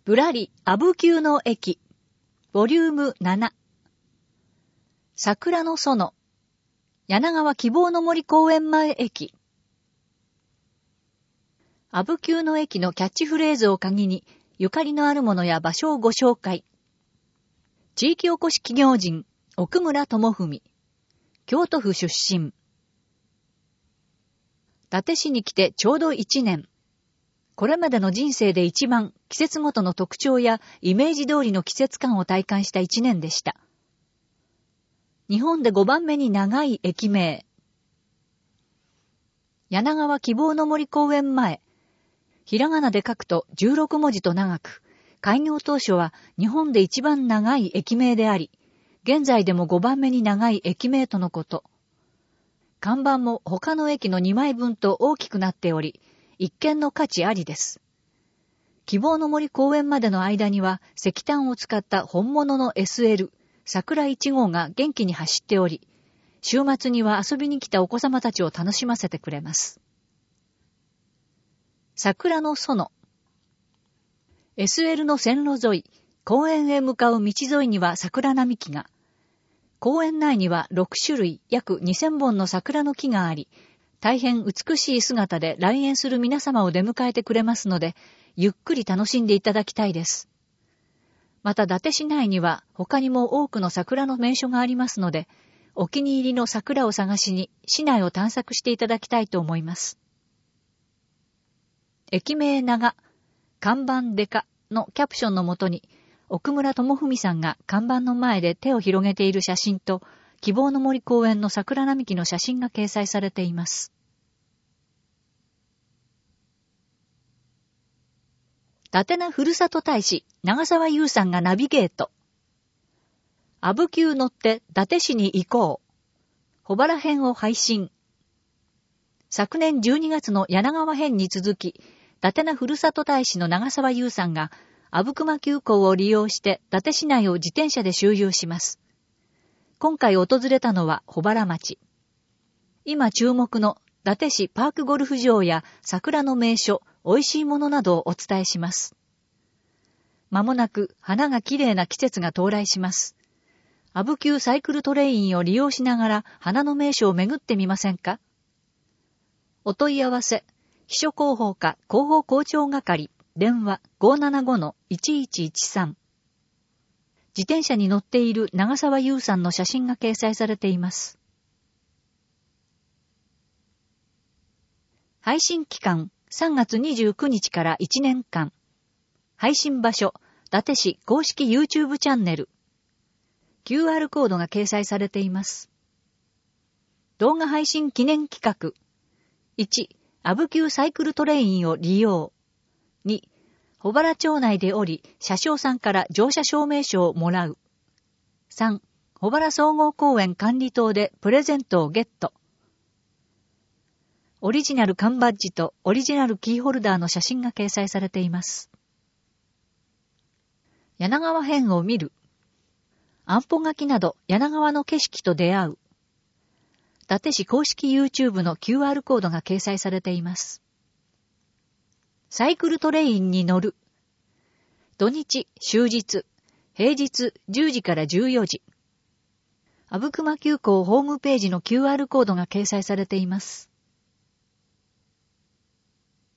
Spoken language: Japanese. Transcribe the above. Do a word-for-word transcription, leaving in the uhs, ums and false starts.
ぶらり阿武急の駅ボリュームなな桜の園柳川希望の森公園前駅。阿武急の駅のキャッチフレーズを鍵にゆかりのあるものや場所をご紹介。地域おこし企業人奥村智文、京都府出身。伊達市に来てちょうどいちねん。これまでの人生で一番季節ごとの特徴やイメージ通りの季節感を体感した一年でした。日本でごばんめに長い駅名。柳川希望の森公園前。ひらがなで書くとじゅうろくもじと長く、開業当初は日本で一番長い駅名であり、現在でもごばんめに長い駅名とのこと。看板も他の駅のにまいぶんと大きくなっており、一見の価値ありです。希望の森公園までの間には石炭を使った本物の エスエル、桜いち号が元気に走っており、週末には遊びに来たお子様たちを楽しませてくれます。桜の園。エスエル の線路沿い、公園へ向かう道沿いには桜並木が、公園内にはろくしゅるい約にせんぼんの桜の木があり、大変美しい姿で来園する皆様を出迎えてくれますので、ゆっくり楽しんでいただきたいです。また伊達市内には他にも多くの桜の名所がありますので、お気に入りの桜を探しに市内を探索していただきたいと思います。駅名長、看板デカのキャプションのもとに、奥村智文さんが看板の前で手を広げている写真と、希望の森公園の桜並木の写真が掲載されています。伊達なふるさと大使、長澤優さんがナビゲート。阿武急乗って伊達市に行こう。保原編を配信。昨年じゅうにがつの柳川編に続き、伊達なふるさと大使の長澤優さんが、阿武隈急行を利用して伊達市内を自転車で周遊します。今回訪れたのは保原町。今注目の伊達市パークゴルフ場や桜の名所、美味しいものなどをお伝えします。まもなく花が綺麗な季節が到来します。阿武急サイクルトレインを利用しながら花の名所を巡ってみませんか？お問い合わせ、秘書広報課広報校長係、電話 ごーななごのいちいちいちさん。自転車に乗っている長澤優さんの写真が掲載されています。配信期間さんがつにじゅうくにちからいちねんかん。配信場所、伊達市公式 YouTube チャンネル。キューアール コードが掲載されています。動画配信記念企画。いち、阿武急サイクルトレインを利用。に、保原町内で降り、車掌さんから乗車証明書をもらう。さん、保原総合公園管理棟でプレゼントをゲット。オリジナル缶バッジとオリジナルキーホルダーの写真が掲載されています。柳川編を見る。安保書きなど柳川の景色と出会う。伊達市公式 YouTube の キューアール コードが掲載されています。サイクルトレインに乗る。土日、終日、平日じゅうじからじゅうよじ。阿武隈急行ホームページの キューアール コードが掲載されています。